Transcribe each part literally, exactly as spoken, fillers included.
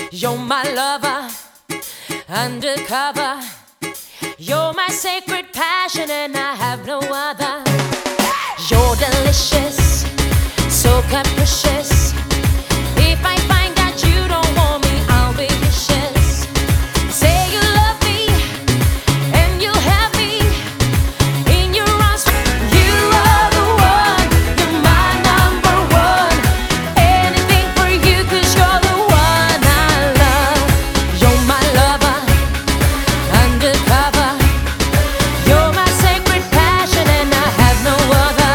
You're my lover, undercover. You're my sacred passion, and I have no other. You're delicious, so capricious. If I find that you don't want me, I'll be vicious. Say you love me, and you'll have me in your arms. You are the one, you're my number one. Anything for you, 'cause you're the one I love. You're my lover, undercover. You're my sacred passion, and I have no other.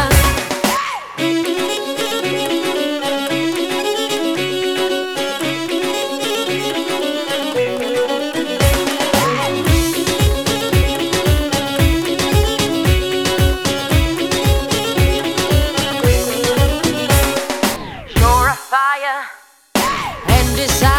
You're a fire and desire.